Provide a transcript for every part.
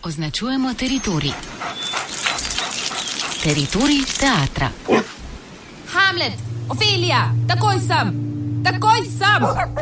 Označujemo teritorij. Teritorij teatra. Hamlet, Ofelija, takoj sem! Takoj sem!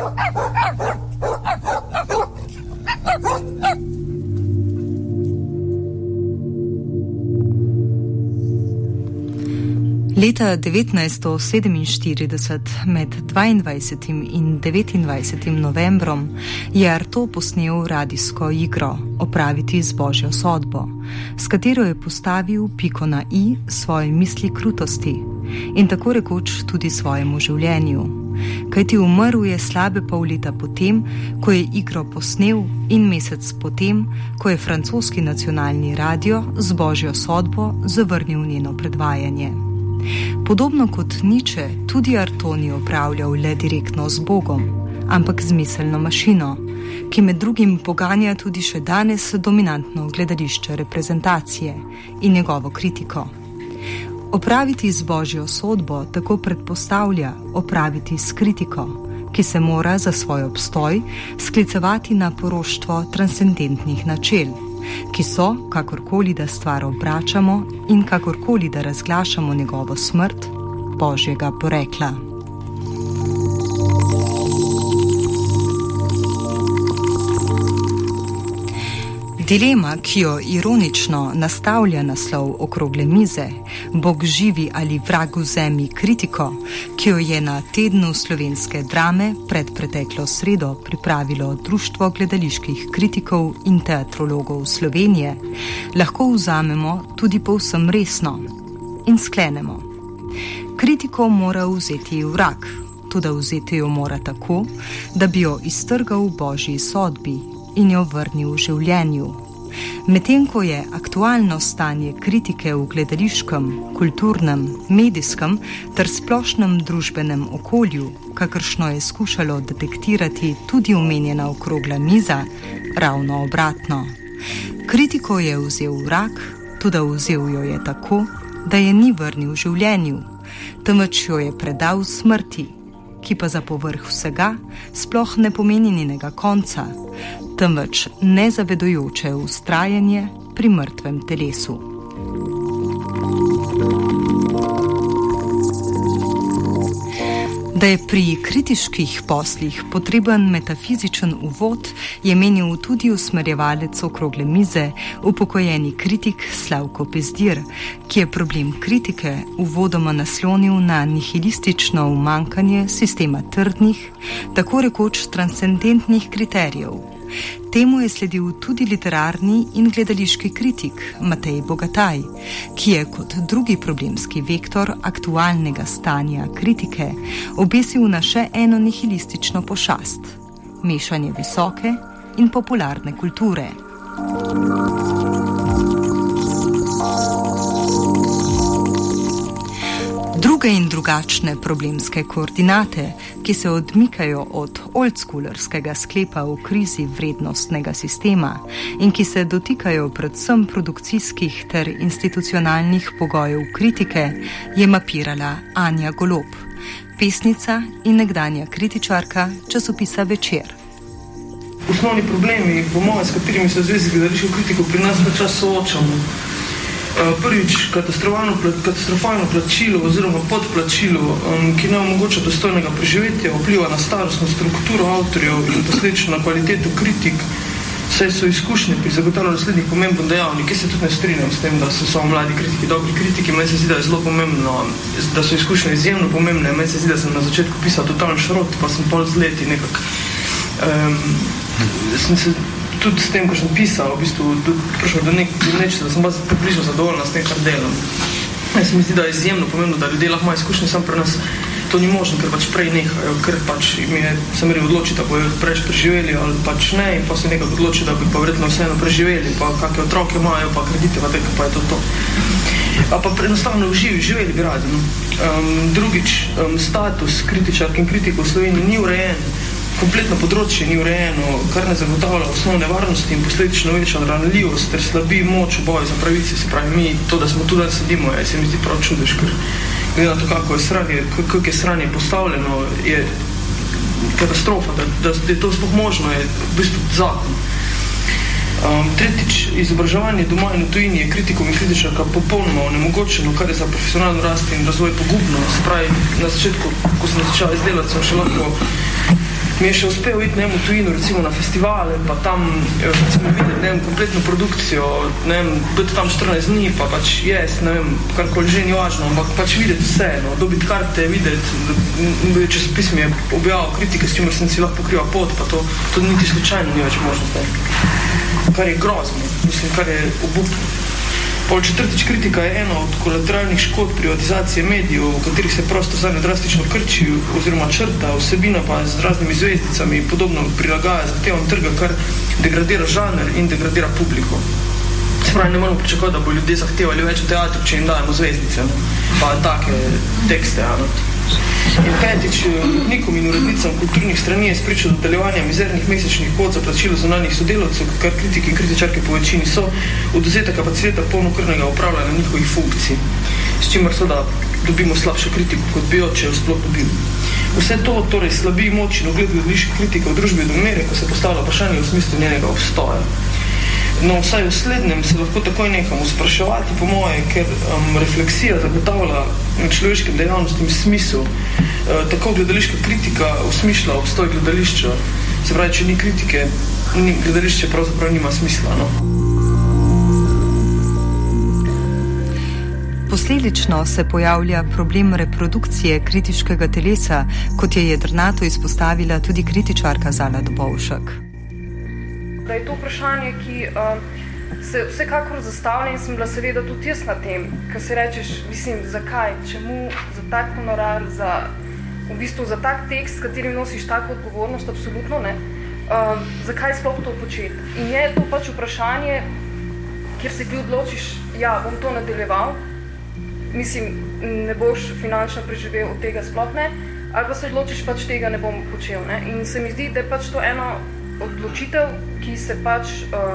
Leta 1947 med 22. in 29. novembrom je Artaud posnel radijsko igro Opraviti z Božjo sodbo, s katero je postavil piko na i svoji misli krutosti in tako rekoč tudi svojemu življenju. Kajti umrl je slabe pol leta potem, ko je igro posnel, in mesec potem, ko je francoski nacionalni radio z Božjo sodbo zavrnil njeno predvajanje. Podobno kot Nietzsche, tudi Artaud ni opravljal le direktno z Bogom, ampak z miselno mašino, ki med drugim poganja tudi še danes dominantno gledališče reprezentacije in njegovo kritiko. Opraviti z Božjo sodbo tako predpostavlja opraviti s kritiko, ki se mora za svoj obstoj sklicevati na poroštvo transcendentnih načel, ki so, kakorkoli da stvar obračamo in kakorkoli da razglašamo njegovo smrt, Božjega porekla. Dilema, ki jo ironično nastavlja naslov okrogle mize, Bog živi ali vrag v zemlji kritiko, ki jo je na tednu slovenske drame pred preteklo sredo pripravilo Društvo gledaliških kritikov in teatrologov Slovenije, lahko vzamemo tudi povsem resno in sklenemo. Kritiko mora vzeti vrag, tudi vzeti jo mora tako, da bi jo iztrgal v Božji sodbi in jo vrnil v življenju. Medtem ko je aktualno stanje kritike v gledališkem, kulturnem, medijskem ter splošnem družbenem okolju, kakršno je skušalo detektirati tudi omenjena okrogla miza, ravno obratno. Kritiko je vzel vrag, tudi vzel jo je tako, da je ni vrnil v življenju, temveč jo je predal smrti, ki pa za povrh vsega sploh ne pomeni njenega konca, temveč nezavedujoče vztrajanje pri mrtvem telesu. Da je pri kritiških poslih potreben metafizičen uvod, je menil tudi usmerjevalec okrogle mize, upokojeni kritik Slavko Pezdir, ki je problem kritike uvodoma naslonil na nihilistično umankanje sistema trdnih, tako rekoč transcendentnih kriterijev. Temu je sledil tudi literarni in gledališki kritik Matej Bogataj, ki je kot drugi problemski vektor aktualnega stanja kritike obesil na še eno nihilistično pošast – mešanje visoke in popularne kulture. Druge in drugačne problemske koordinate, ki se odmikajo od oldschoolerskega sklepa v krizi vrednostnega sistema in ki se dotikajo predvsem produkcijskih ter institucionalnih pogojev kritike, je mapirala Anja Golob, pesnica in nekdanja kritičarka časopisa Večer. Osnovni problemi, po mojem, s katerimi se v zvezi z gledališko kritiko pri nas čas soočamo. Prvič, katastrofalno plačilo oziroma podplačilo, ki ne omogoča dostojnega preživetja, vpliva na starostno strukturo avtorjev in posledično na kvaliteto kritik, saj so izkušnje pri zagotavljanju naslednjih pomemben dejavnik. Jaz se tudi ne strinjam s tem, da so mladi kritiki dobri kritiki. Meni se zdi, da je zelo pomembno, da so izkušnje izjemno pomembne. Meni se zdi, da sem na začetku pisal totalno šrot, pa sem pol z leti nekako sem se tudi s tem, ko sem pisal, v bistvu prišel do nečega, da sem pa približno zadovoljna s tem, kar delam. Jaz mi zdi, da je izjemno pomembno, da ljudje lahko imajo izkušnje, sam pri nas to ni možno, ker pač prej nehajo, ker pač sem rekel odločiti, da bojo preč preživeli ali pač ne, in pa se nekako odločiti, da bi pa verjetno vseeno preživeli, pa kakve otroke imajo, pa kredite, pa je to. Pa enostavno živeli bi radi. Drugič, status kritičark in kritikov v Sloveniji ni urejen. Kompletno področje ni urejeno, kar ne zagotavlja osnovne varnosti in posledično večja ranljivost ter slabi moč v boju za pravice. Se pravi, mi to, da smo tu danes sedimo, se mi zdi prav čudež, ker glede na to, kako je sranje postavljeno, je katastrofa, da je to sploh možno, je v bistvu zakon. Tretjič, izobraževanje doma in v tujini je kritikom in kritičarka popolnoma onemogočeno, kar je za profesionalno rast in razvoj pogubno. Se pravi, na začetku, ko sem začela izdelati, sem še lahko, mi je še uspel iti v tujino, recimo na festivale, pa tam recimo videti kompletno produkcijo, biti tam 14 dni, pa pač jest, karkoli že ni važno, ampak pač videti vse, dobiti karte, videti, časopis mi je objavil kritike, s čimer sem si lahko pokrival pot, pa to niti slučajno ni več možno. Kar je grozno, mislim, kar je obupno. Četrtič, kritika je ena od kolateralnih škod privatizacije medijev, v katerih se prostor drastično krči oziroma črta, vsebina pa z raznimi zvezdicami podobno prilagaja zahtevam trga, kar degradira žanr in degradira publiko. Se pravi, ne moramo pričakovati, da bo ljudje zahtevali več v teatru, če jim dajemo zvezdice, pa take tekste. In petič, urednikom in urednicam kulturnih strani je spričal dodeljevanja mizernih mesečnih kvot za plačilo zunanjih sodelavcev, kar kritiki in kritičarke po večini so, odvzeta kapaciteta polnokrvnega upravljanja njihovih funkcij, s čimer seveda dobimo slabšo kritiko, kot bi jo, če jo sploh dobil. Vse to torej slabi moč in ugled gledališke kritike v družbi do mere, ko se postavlja vprašanje v smislu njenega obstoja. No, vsaj v slednjem se lahko takoj nekam spraševati, po moje, ker refleksija zagotavlja človeškim dejavnostim smisel. Tako gledališka kritika usmišlja obstoj gledališča. Se pravi, če ni kritike, gledališče pravzaprav nima smisla. Posledično se pojavlja problem reprodukcije kritiškega telesa, kot je jedrnato izpostavila tudi kritičarka Zala Dobovšek. Da je to vprašanje, ki se vsekakor zastavlja in sem bila seveda tudi jaz na tem, ker se rečeš, mislim, zakaj, čemu za tak honorar, za tak tekst, s katerim nosiš tako odgovornost, absolutno ne, zakaj sploh to početi. In je to pač vprašanje, kjer se ti odločiš, ja, bom to nadaljeval, mislim, ne boš finančno preživel od tega sploh ne, ali pa se odločiš, pač tega ne bom počel, ne. In se mi zdi, da je pač to eno odločitev, ki se pač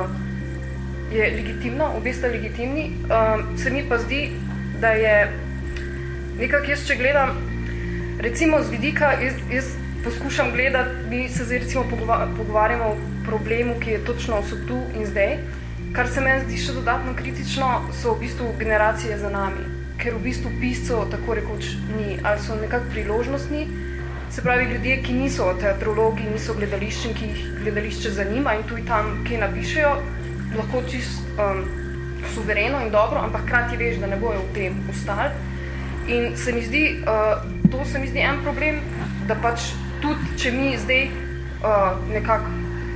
je legitimna, obe sta legitimni, se mi pa zdi, da je nekako jaz, če gledam, recimo z vidika, jaz poskušam gledati, mi se zdaj recimo pogovarjamo o problemu, ki je točno so tu in zdaj, kar se meni zdi še dodatno kritično, so v bistvu generacije za nami, ker v bistvu piscev tako rekoč ni, ali so nekako priložnostni. Se pravi, ljudje, ki niso teatrologi, niso gledališči, ki jih gledališče zanima in tu in tam, ki napišejo, lahko čisto suvereno in dobro, ampak hkrati veš, da ne bojo v tem ostali. In se mi zdi, to se mi zdi en problem, da pač tudi, če mi zdaj nekako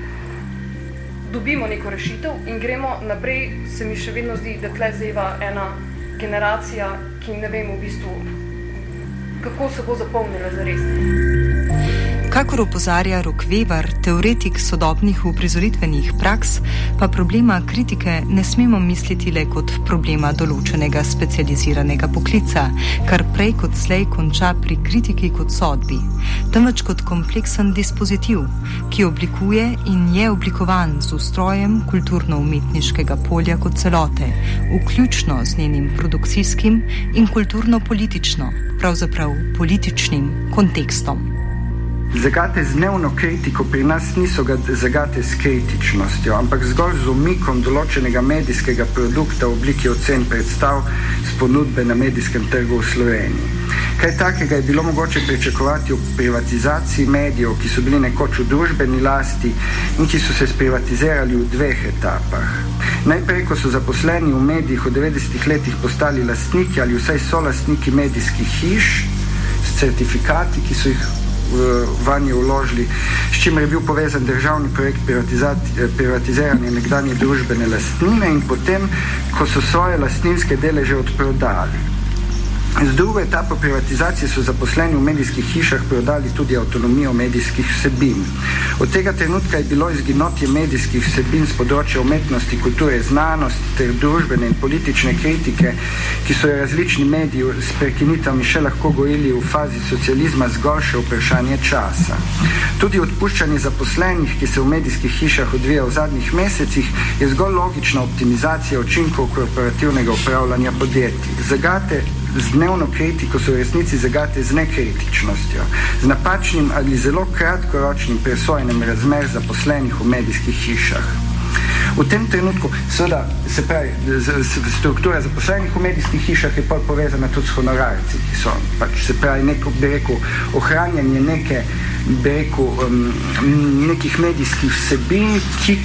dobimo neko rešitev in gremo naprej, se mi še vedno zdi, da tle zeva ena generacija, ki ne vem v bistvu, kako se bo zapolnila zares. Kakor opozarja Rok Vevar, teoretik sodobnih uprizoritvenih praks, pa problema kritike ne smemo misliti le kot problema določenega specializiranega poklica, kar prej kot slej konča pri kritiki kot sodbi, temveč kot kompleksen dispozitiv, ki oblikuje in je oblikovan z ustrojem kulturno-umetniškega polja kot celote, vključno z njenim produkcijskim in kulturno-politično, pravzaprav političnim kontekstom. Zagate z dnevno kritiko pri nas niso zagate s kritičnostjo, ampak zgolj z umikom določenega medijskega produkta v obliki ocen predstav z ponudbe na medijskem trgu v Sloveniji. Kaj takega je bilo mogoče pričakovati v privatizaciji medijev, ki so bili nekoč v družbeni lasti in ki so se sprivatizirali v dveh etapah. Najprej, ko so zaposleni v medijih v 90-ih letih postali lastniki ali vsaj solastniki medijskih hiš s certifikati, ki so jih vanje vložili, s čimer je bil povezan državni projekt privatiziranja nekdanje družbene lastnine in potem, ko so svoje lastninske deleže odprodali. Z drugo etapo privatizacije so zaposleni v medijskih hišah prodali tudi avtonomijo medijskih vsebin. Od tega trenutka je bilo izginotje medijskih vsebin z področja umetnosti, kulture, znanosti ter družbene in politične kritike, ki so jo različni mediji s prekinitvami še lahko gojili v fazi socializma, zgolj še vprašanje časa. Tudi odpuščanje zaposlenih, ki se v medijskih hišah odvija v zadnjih mesecih, je zgolj logična optimizacija učinkov korporativnega upravljanja podjetij. Zagate z dnevno kritiko so v resnici zagate z nekritičnostjo, z napačnim ali zelo kratkoročnim presojanjem razmer zaposlenih v medijskih hišah. V tem trenutku, seveda, se pravi, struktura zaposlenih v medijskih hišah je povezana tudi s honorarci, ki so pač, se pravi, bi rekel, ohranjanje nekih medijskih vsebin,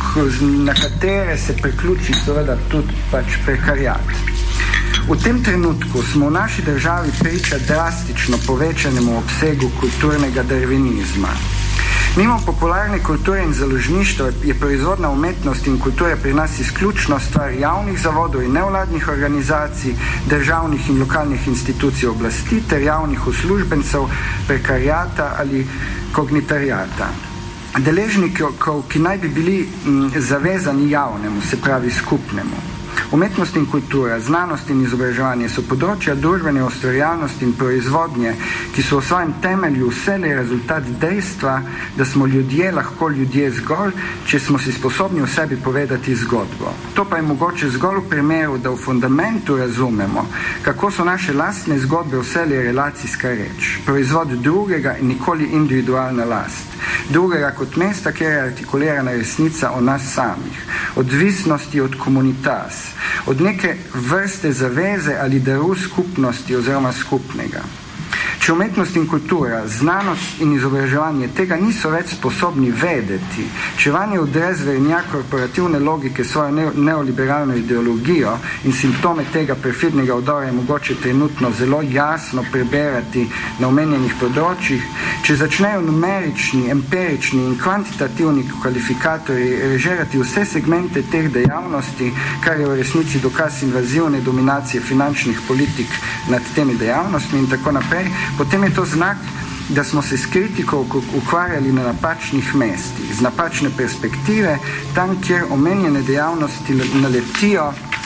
na katere se priključi seveda tudi pač prekariat. V tem trenutku smo v naši državi priča drastično povečanemu obsegu kulturnega darvinizma. Mimo popularne kulture in založništva je proizvodna umetnost in kultura pri nas izključno stvar javnih zavodov in nevladnih organizacij, državnih in lokalnih institucij oblasti ter javnih uslužbencev, prekariata ali kognitariata. Deležnikov, ki naj bi bili zavezani javnemu, se pravi skupnemu. Umetnost in kultura, znanost in izobraževanje so področja družbene ustvarjalnosti in proizvodnje, ki so v svojem temelju vselej rezultat dejstva, da smo ljudje lahko ljudje zgolj, če smo si sposobni v sebi povedati zgodbo. To pa je mogoče zgolj v primeru, da v fundamentu razumemo, kako so naše lastne zgodbe vselej relacijska reč, proizvod drugega in nikoli individualna last. Drugega kot mesta, kjer je artikulirana resnica o nas samih, odvisnosti od komunitas, od neke vrste zaveze ali daru skupnosti oziroma skupnega. Če umetnost in kultura, znanost in izobraževanje tega niso več sposobni vedeti, če vanje vdre zvernja korporativne logike svojo neoliberalno ideologijo in simptome tega perfidnega vdora je mogoče trenutno zelo jasno preberati na omenjenih področjih, če začnejo numerični, empirični in kvantitativni kvalifikatorji režirati vse segmente teh dejavnosti, kar je v resnici dokaz invazivne dominacije finančnih politik nad temi dejavnostmi in tako naprej, potem je to znak, da smo se s kritiko ukvarjali na napačnih mestih, z napačne perspektive, tam, kjer omenjene dejavnosti naletijo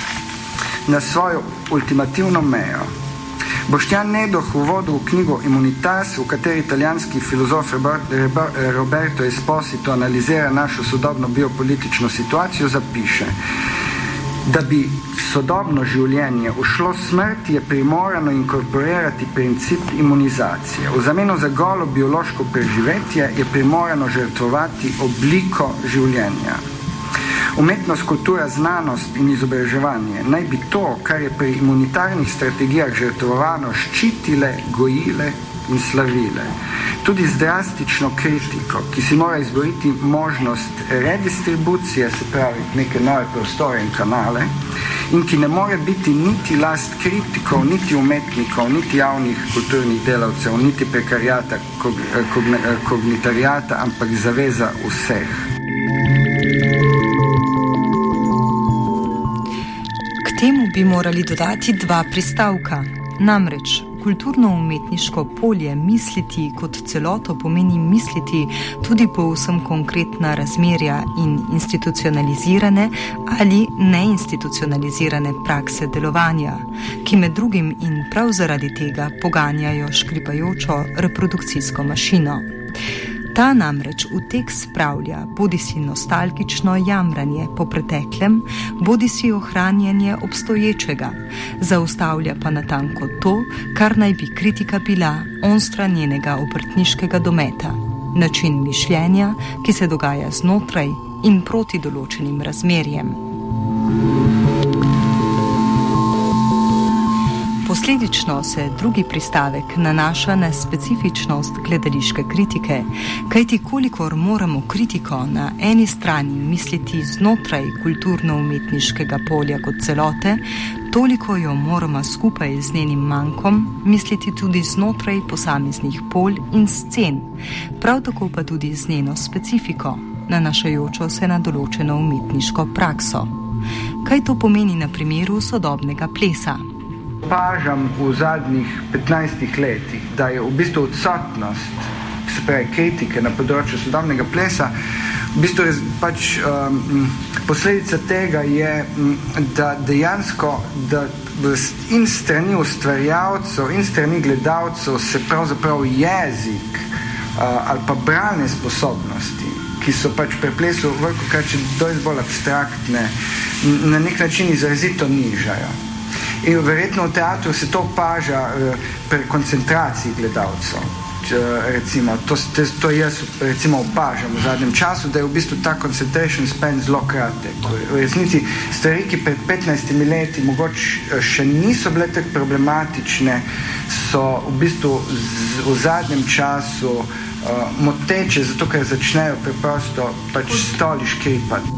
na svojo ultimativno mejo. Boštjan Nedoh v uvodu v knjigo Immunitas, v kateri italijanski filozof Roberto Esposito analizira našo sodobno biopolitično situacijo, zapiše: Da bi sodobno življenje ušlo smrti, je primorano inkorporirati princip imunizacije. V zameno za golo biološko preživetje je primorano žrtvovati obliko življenja. Umetnost, kultura, znanost in izobraževanje naj bi to, kar je pri imunitarnih strategijah žrtvovano, ščitile, gojile in slavile. Tudi z drastično kritiko, ki si mora izboriti možnost redistribucije, se pravi neke nove prostore in kanale, in ki ne more biti niti last kritikov, niti umetnikov, niti javnih kulturnih delavcev, niti prekarijata, kognitarijata, ampak zaveza vseh. K temu bi morali dodati dva pristavka, namreč kulturno-umetniško polje misliti kot celoto pomeni misliti tudi povsem konkretna razmerja in institucionalizirane ali neinstitucionalizirane prakse delovanja, ki med drugim in prav zaradi tega poganjajo škripajočo reprodukcijsko mašino. Ta namreč v tek spravlja bodisi nostalgično jamranje po preteklem, bodisi ohranjanje obstoječega, zaustavlja pa natanko to, kar naj bi kritika bila onstran njenega obrtniškega dometa, način mišljenja, ki se dogaja znotraj in proti določenim razmerjem. Posledično se drugi pristavek nanaša na specifičnost gledališke kritike, kajti kolikor moramo kritiko na eni strani misliti znotraj kulturno-umetniškega polja kot celote, toliko jo moramo skupaj z njenim mankom misliti tudi znotraj posameznih polj in scen, prav tako pa tudi z njeno specifiko, nanašajočo se na določeno umetniško prakso. Kaj to pomeni na primeru sodobnega plesa? Opažam v zadnjih 15 letih, da je v bistvu odsotnost, se pravi kritike na področju sodobnega plesa, v bistvu pač posledica tega je, da dejansko da in strani ustvarjalcev in strani gledalcev se pravzaprav jezik ali pa bralne sposobnosti, ki so pač pri plesu velikokrat dosti bolj abstraktne, na nek način izrazito nižajo. In verjetno v teatru se to opaža pri koncentraciji gledalcev. recimo, to jaz recimo opažam v zadnjem času, da je v bistvu ta concentration span zelo kratek. V resnici stvari, ki pred 15 leti mogoče še niso bile tako problematične, so v bistvu v zadnjem času moteče, zato ker začnejo preprosto pač stoli škripati.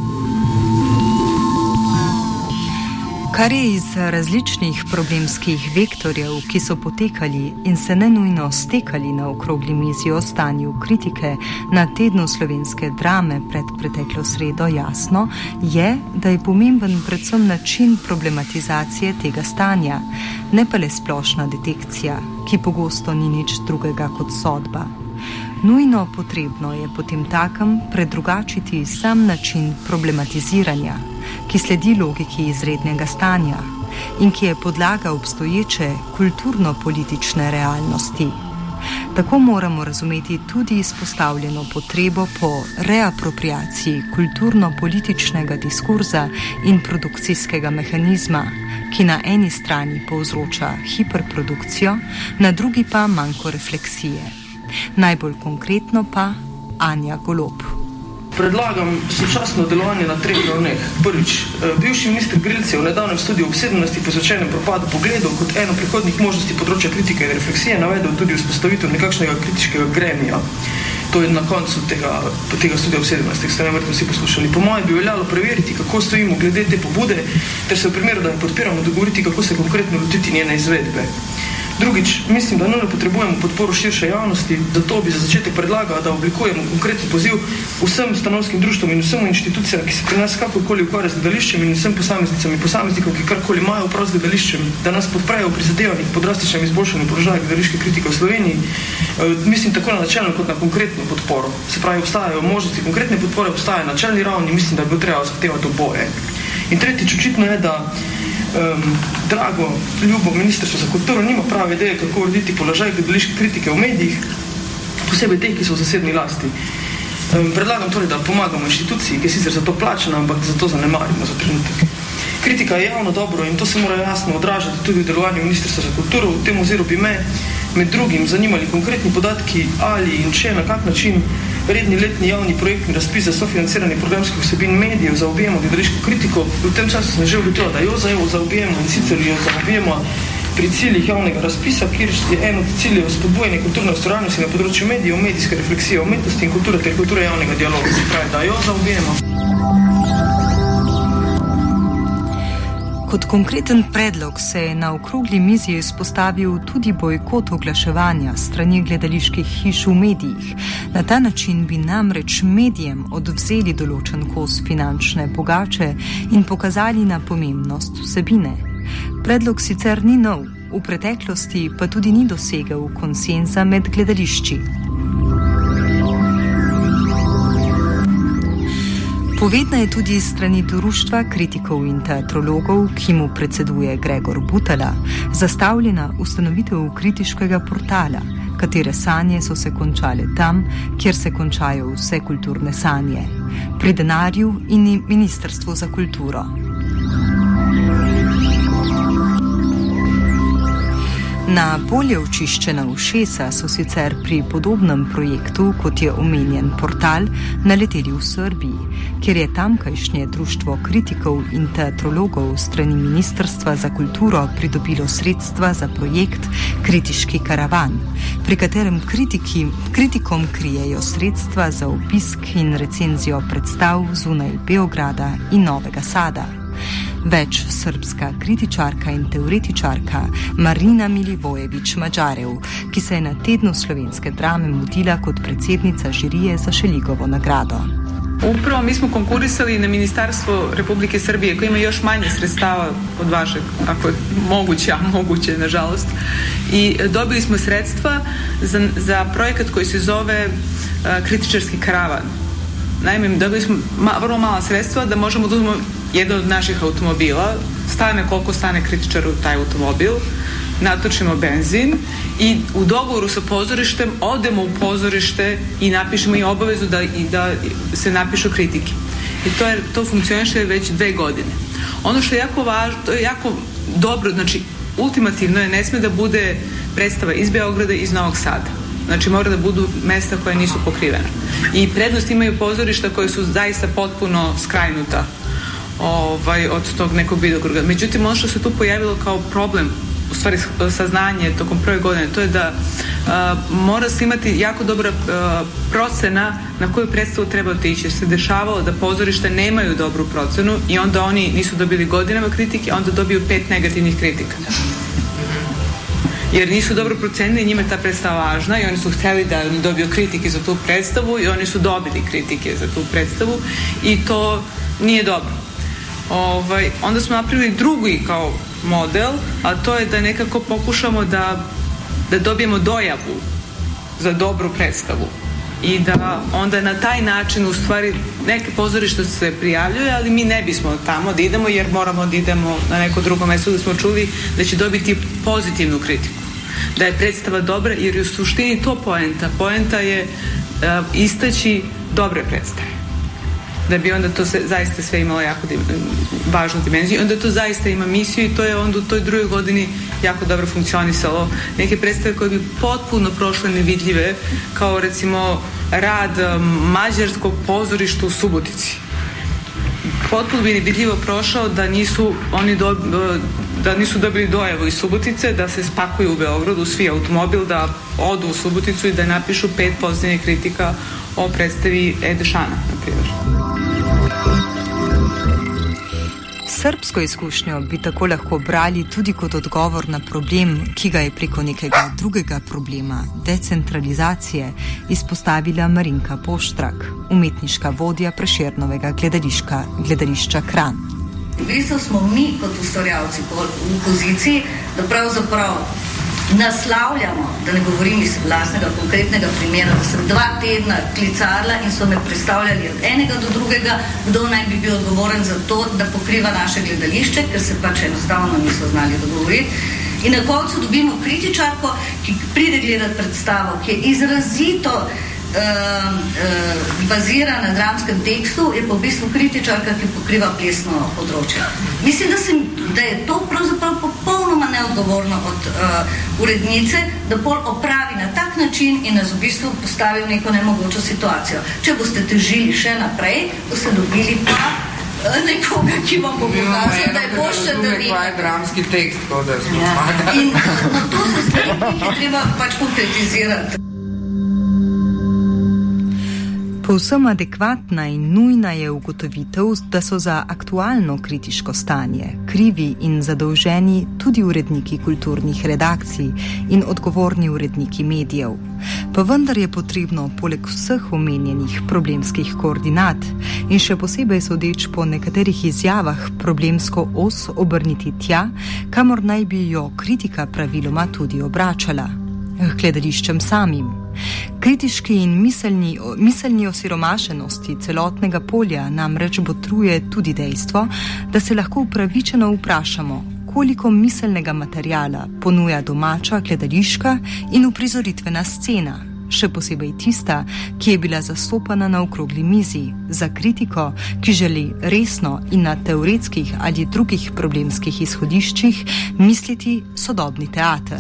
Kar je iz različnih problemskih vektorjev, ki so potekali in se nenujno stekali na okrogli mizi o stanju kritike na tednu slovenske drame pred preteklo sredo jasno, je, da je pomemben predvsem način problematizacije tega stanja, ne pa le splošna detekcija, ki pogosto ni nič drugega kot sodba. Nujno potrebno je potem takem predrugačiti sam način problematiziranja, ki sledi logiki izrednega stanja in ki je podlaga obstoječe kulturno-politične realnosti. Tako moramo razumeti tudi izpostavljeno potrebo po reapropriaciji kulturno-političnega diskurza in produkcijskega mehanizma, ki na eni strani povzroča hiperprodukcijo, na drugi pa manjko refleksije. Najbolj konkretno pa Anja Golob. Predlagam sočasno delovanje na 3 ravneh. Prvič, bivši minister Grilc je v nedavnem študiju obsedenosti posvečenem propadu pogledov kot eno prihodnih možnosti področja kritike in refleksije navedel tudi vzpostavitev nekakšnega kritičkega gremija. To je na koncu tega študija obsedenosti, ki ste najverjetno vsi poslušali. Po mojem bi veljalo preveriti, kako stojimo glede te pobude, ter se v primeru, da jo podpiramo, dogovoriti, kako se konkretno lotiti njene izvedbe. Drugič, mislim, da nujno potrebujemo podporo širše javnosti, zato bi za začetek predlagala, da oblikujemo konkretni poziv vsem stanovskim društvom in vsem inštitucijam, ki se pri nas kakorkoli ukvarjajo z gledališčem, in vsem posameznicam in posameznikom, ki karkoli imajo prav z gledališčem, da nas podprejo v prizadevanjih po drastičnem izboljšanju položaja gledališke kritike v Sloveniji. Mislim tako na načelno kot na konkretno podporo. Se pravi, obstajajo možnosti konkretne podpore, obstaja na načelni ravni, mislim, da bi treba zahtevati oboje. In tretjič, očitno je, da drago, ljubo Ministrstvo za kulturo nima prave ideje, kako urediti položaj gledališke kritike v medijih, posebej teh, ki so v zasebni lasti. Predlagam torej, da pomagamo inštituciji, ki je sicer za to plačena, ampak za to zanemarimo za trenutek. Kritika je javno dobro in to se mora jasno odražati tudi v delovanju Ministrstva za kulturo. V tem oziru bi me med drugim zanimali konkretni podatki ali in če na kak način redni letni javni projektni razpis za sofinanciranje programskih vsebin medijev zaobjemo gledališko kritiko. V tem času sem že ugotovila, da jo zaobjemo in sicer jo zaobjemo pri ciljih javnega razpisa, kjer je eno od ciljev spodbujanje kulturne ustvarjalnosti na področju medijev, medijske refleksije, umetnosti in kulture ter kulture javnega dialoga. Se pravi, da jo zaobjemo. Kot konkreten predlog se je na okrogli mizi izpostavil tudi bojkot oglaševanja strani gledaliških hiš v medijih. Na ta način bi namreč medijem odvzeli določen kos finančne pogače in pokazali na pomembnost vsebine. Predlog sicer ni nov, v preteklosti pa tudi ni dosegel konsenza med gledališči. Povedna je tudi strani Društva kritikov in teatrologov, ki mu predseduje Gregor Butala, zastavljena ustanovitev kritiškega portala, katere sanje so se končale tam, kjer se končajo vse kulturne sanje, pri denarju in Ministrstvu za kulturo. Na bolje očiščena ušesa so sicer pri podobnem projektu, kot je omenjen portal, naleteli v Srbiji, kjer je tamkajšnje Društvo kritikov in teatrologov strani Ministrstva za kulturo pridobilo sredstva za projekt Kritiški karavan, pri katerem kritikom krijejo sredstva za obisk in recenzijo predstav zunaj Beograda in Novega Sada. Več srbska kritičarka in teoretičarka Marina Milivojević-Mađarev, ki se je na tednu slovenske drame mudila kot predsednica žirije za Šeligovo nagrado. Upravo mi smo konkurisali na Ministarstvo Republike Srbije koje ima još manje sredstava od vašeg, ako je moguće, a moguće nažalost. I dobili smo sredstva za projekat koji se zove Kritičarski karavan. Naime, dobili smo vrlo mala sredstva da možemo da uzmemo jedan od naših automobila, stane koliko stane kritičar u taj automobil, natočimo benzin i u dogovoru sa pozorištem odemo u pozorište i napišemo i obavezu da se napišu kritike. I to funkcioniše već 2 godine. Ono što je jako važno, to je jako dobro, znači ultimativno je, ne sme da bude predstava iz Beograda i iz Novog Sada. Znači mora da budu mesta koja nisu pokrivena. I prednost imaju pozorišta koje su zaista potpuno skrajnuta od tog nekog vidokruga. Međutim, ono što se tu pojavilo kao problem, u stvari saznanje tokom prve godine, to je da mora se imati jako dobra procena na koju predstavu treba otići. Se dešavalo da pozorište nemaju dobru procenu i onda oni nisu dobili godinama kritike, onda dobiju 5 negativnih kritika. Jer nisu dobro procenili, njima je ta predstava važna i oni su htjeli da dobiju kritike za tu predstavu i oni su dobili kritike za tu predstavu i to nije dobro. Onda smo napravili drugi kao model, a to je da nekako pokušamo da dobijemo dojavu za dobru predstavu i da onda na taj način u stvari neke pozorišta se prijavljuje, ali mi ne bismo tamo da idemo jer moramo da idemo na neko drugo mjesto da smo čuli da će dobiti pozitivnu kritiku, da je predstava dobra jer je u suštini to poenta. Poenta je istaći dobre predstave, da bi onda to zaista sve imalo jako važnu dimenziju. Onda to zaista ima misiju i to je onda u toj drugoj godini jako dobro funkcionisalo. Neke predstave koje bi potpuno prošle nevidljive, kao recimo rad mađarskog pozorišta u Subotici. Potpuno bi nevidljivo prošao da nisu dobili dojavu iz Subotice, da se spakuju u Beogradu svi automobil, da odu u Suboticu i da napišu 5 pozitivnih kritika o predstavi Ede Šana, na primjer. Srbsko izkušnjo bi tako lahko brali tudi kot odgovor na problem, ki ga je preko nekega drugega problema, decentralizacije, izpostavila Marinka Poštrak, umetniška vodja Prešernovega gledališča Kranj. V bistvu smo mi kot ustvarjalci v poziciji, da pravzaprav naslavljamo, da ne govorim iz vlastnega konkretnega primera, da sem 2 tedna klicarla in so me predstavljali od enega do drugega, kdo naj bi bil odgovoren za to, da pokriva naše gledališče, ker se pač enostavno niso znali dogovoriti. In na koncu dobimo kritičarko, ki pride gledati predstavo, ki je izrazito bazira na dramskem tekstu, je pa v bistvu kritičarka, ki pokriva plesno področje. Mislim, da je to pravzaprav popolnoma neodgovorno od urednice, da pol opravi na tak način in nas v bistvu postavi v neko nemogočo situacijo. Če boste težili še naprej, boste dobili pa nekoga, ki vam bo pokazal, da je boljše, da ni. Kaj je dramski tekst, kot da smo zmagali. In to so stvari, ki treba pač konkretizirati. Povsem adekvatna in nujna je ugotovitev, da so za aktualno kritiško stanje krivi in zadolženi tudi uredniki kulturnih redakcij in odgovorni uredniki medijev. Pa vendar je potrebno poleg vseh omenjenih problemskih koordinat in še posebej sodeč po nekaterih izjavah problemsko os obrniti tja, kamor naj bi jo kritika praviloma tudi obračala. Gledališčem samim. Kritiški in miselni osiromašenosti celotnega polja namreč botruje tudi dejstvo, da se lahko upravičeno vprašamo, koliko miselnega materijala ponuja domača gledališka in uprizoritvena scena, še posebej tista, ki je bila zastopana na okrogli mizi, za kritiko, ki želi resno in na teoretskih ali drugih problemskih izhodiščih misliti sodobni teater.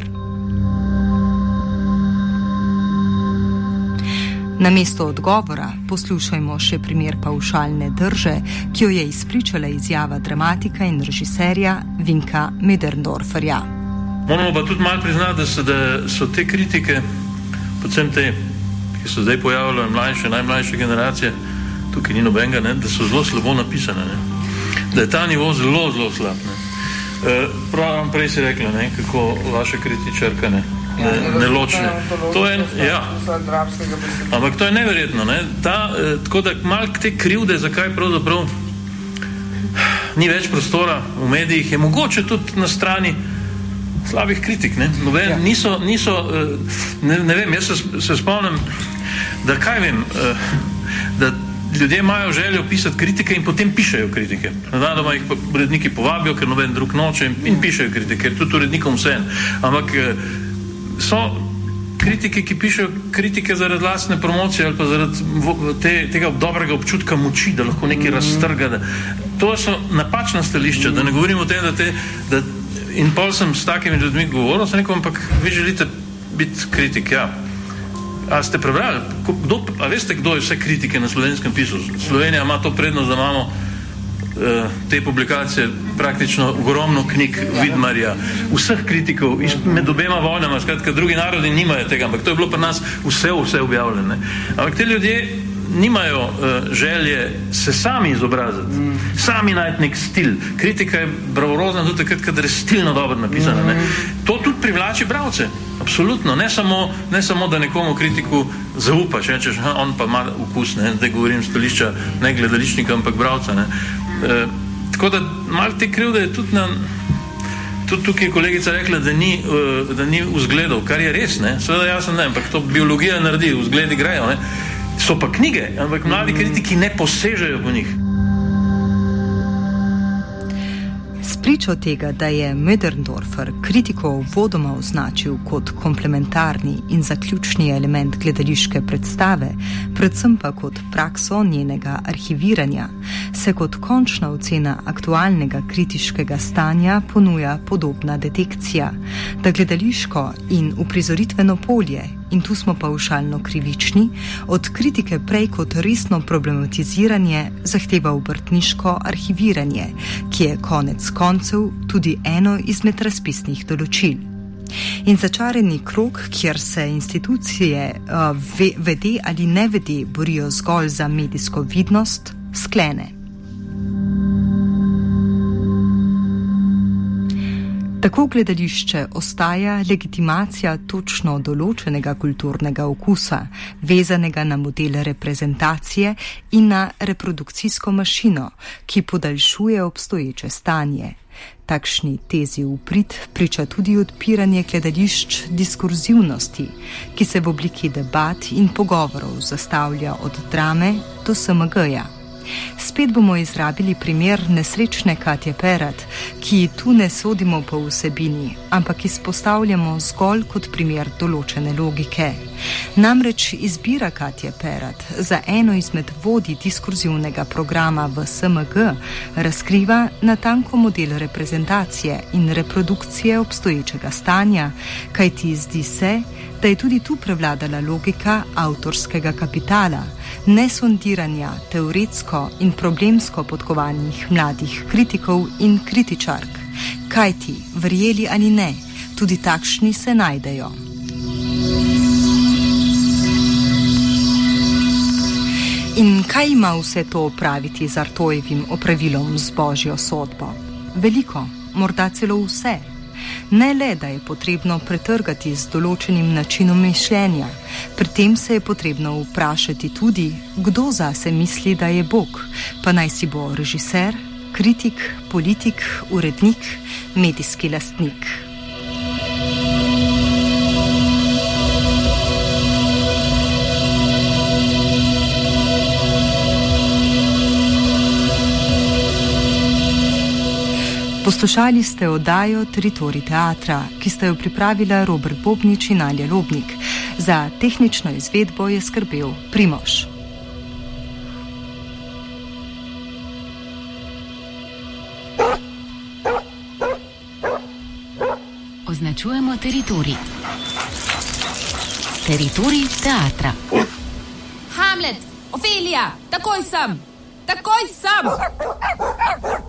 Namesto odgovora poslušajmo še primer pavšalne drže, ki jo je izpričala izjava dramatika in režiserja Vinka Möderndorferja. Moramo pa tudi malo priznati, da so te kritike, predvsem te, ki so zdaj pojavljale najmlajše generacije, tukaj ni nobenega, da so zelo slabo napisane, da je ta nivo zelo, zelo slab. Prav prej si rekla, kako vaša kritičarka neločne. To je, ja. Ampak to je neverjetno, tako da malo te krivde, zakaj pravzaprav ni več prostora v medijih, je mogoče tudi na strani slabih kritik, niso, ne vem, jaz se spomnim, da da ljudje imajo željo pisati kritike in potem pišejo kritike. Nadaloma jih uredniki povabijo, ker noben drug noče in pišejo kritike, ker tudi urednikom vse. Ampak so kritike, ki pišejo kritike zaradi lastne promocije ali pa zaradi tega dobrega občutka moči, da lahko nekaj raztrga. To so napačna stališča, da ne govorim o tem, da in pol sem s takimi ljudmi govoril, sem rekel, ampak vi želite biti kritik, ja. A ste prebrali? A veste, kdo je vse kritike na slovenskem pisu? Slovenija ima to prednost, da imamo te publikacije, praktično ogromno knjig Vidmarja, vseh kritikov, med obema vojnama, skratka, drugi narodi nimajo tega, ampak to je bilo pri nas vse objavljeno. Ampak te ljudje nimajo želje se sami izobraziti, sami najti nek stil. Kritika je bravurozna tudi takrat, kadar je stilno dobro napisana. To tudi privlači bralce, absolutno. Ne samo, da nekomu kritiku zaupaš, rečeš, on pa ima okus, zdaj govorim stališča ne gledališčnika, ampak bralca. Tako da malo te krivde je tudi tukaj je kolegica rekla, da ni vzgledov, kar je res, seveda jaz ne, ampak to biologija naredi, vzgledi grejo, so pa knjige, ampak mladi kritiki ne posežejo po njih. Spričo tega, da je Möderndorfer kritiko vodoma označil kot komplementarni in zaključni element gledališke predstave, predvsem pa kot prakso njenega arhiviranja, se kot končna ocena aktualnega kritiškega stanja ponuja podobna detekcija, da gledališko in uprizoritveno polje, in tu smo pavšalno krivični, od kritike prej kot resno problematiziranje zahteva obrtniško arhiviranje, ki je konec koncev tudi eno izmed razpisnih določil. In začarani krog, kjer se institucije vede ali ne vede borijo zgolj za medijsko vidnost, sklene. Tako gledališče ostaja legitimacija točno določenega kulturnega okusa, vezanega na model reprezentacije in na reprodukcijsko mašino, ki podaljšuje obstoječe stanje. Takšni tezi v prid priča tudi odpiranje gledališč diskurzivnosti, ki se v obliki debat in pogovorov zastavlja od drame do SMG-ja. Spet bomo izrabili primer nesrečne Katje Perat, ki tu ne sodimo po vsebini, ampak izpostavljamo zgolj kot primer določene logike. Namreč izbira Katje Perat za eno izmed vodij diskurzivnega programa v SMG razkriva natanko model reprezentacije in reprodukcije obstoječega stanja, kajti zdi se, da je tudi tu prevladala logika avtorskega kapitala, nesondiranja teoretsko in problemsko podkovanih mladih kritikov in kritičark. Kajti, verjeli ali ne, tudi takšni se najdejo. In kaj ima vse to opraviti z Artojevim opravilom z božjo sodbo? Veliko, morda celo vse. Ne le, da je potrebno pretrgati z določenim načinom mišljenja, pri tem se je potrebno vprašati tudi, kdo zase misli, da je Bog, pa naj si bo režiser, kritik, politik, urednik, medijski lastnik. Poslušali ste oddajo Teritorij teatra, ki sta jo pripravila Robert Bobnič in Alja Lobnik. Za tehnično izvedbo je skrbel Primož. Označujemo teritorij. Teritorij teatra. Hamlet, Ophelija, takoj sem! Takoj sem!